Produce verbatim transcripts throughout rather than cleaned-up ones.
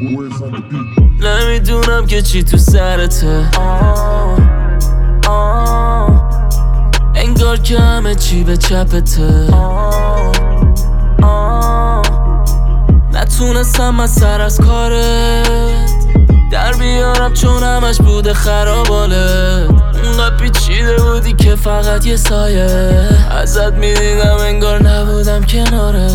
نمیدونم که چی تو سرته، انگار که همه چی به چپته. نتونستم از سر از کارت در بیارم چون همش بوده خرابالت. اونقدر پیچیده بودی که فقط یه سایه ازت میدیدم، انگار نبودم کناره.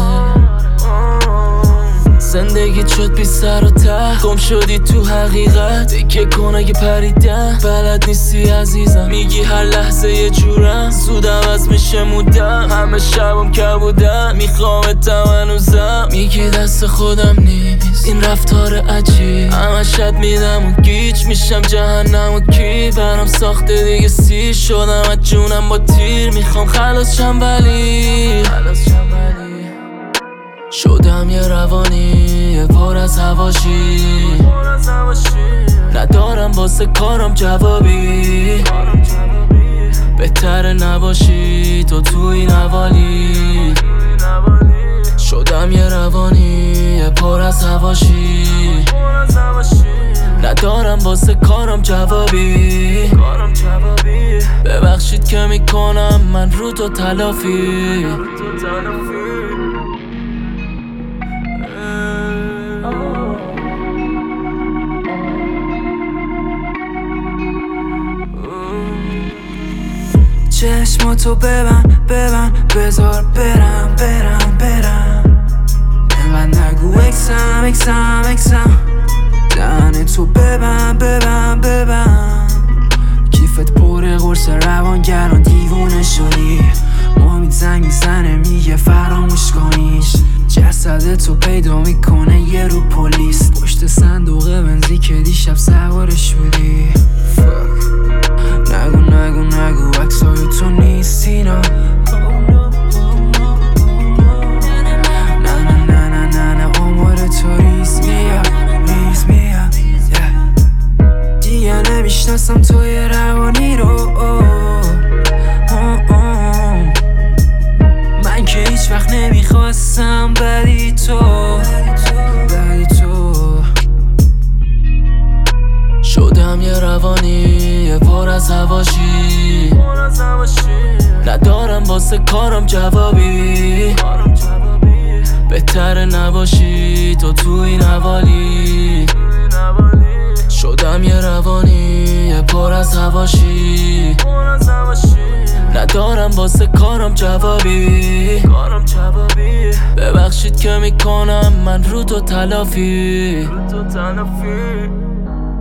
زندگیت شد بی سر و ته، گم شدی تو حقیقت. تکه کن اگه پریدم، بلد نیستی عزیزم. میگی هر لحظه یه جورم، زود عوض میشه مودم. همه شبم که بودم، میخوامتم هنوزم. میگی دست خودم نیست این رفتار عجیب، همش اد میدم و گیج میشم جهنم و کی برام ساخته دیگه سیر شدم از جونم با تیر. میخوام خلاص شم ولی شدم یه روانی پر از هواشی. ندارم واسه کارم جوابی، بهتره نباشی تو تو این حوالی. شدم یه روانی پر از هواشی. ندارم واسه کارم جوابی. ببخشید که میکنم من رو تو تلافی. چشماتو ببند ببند بذار برم برم برم. انقدر نگو اکسم اکسم اکسم. دهن تو ببند ببند ببند. کیفت پر قرص روانگران دیوونه شدی. امید زنگ میزنه میگه فراموش کنیش. جسد تو پیدا میکنه یه رو پلیس پشت صندوق بنزی که دیشب سوارش بودی. نگو نگو نگو عکسای تو نیست اینا. نه نه نه نه نه نه آمار تو ریز میاد ریز میاد. دیگه نمیشناسم توی روانی رو. من که هیچ وقت نمیخواستم ولی تو ولی تو شدم یه روانی پر از هواشی. ندارم واسه کارم جوابی، بهتره نباشی تو تو این حوالی. شدم یه روانی پر از هواشی. ندارم واسه کارم جوابی. ببخشید که میکنم من رو تو تلافی.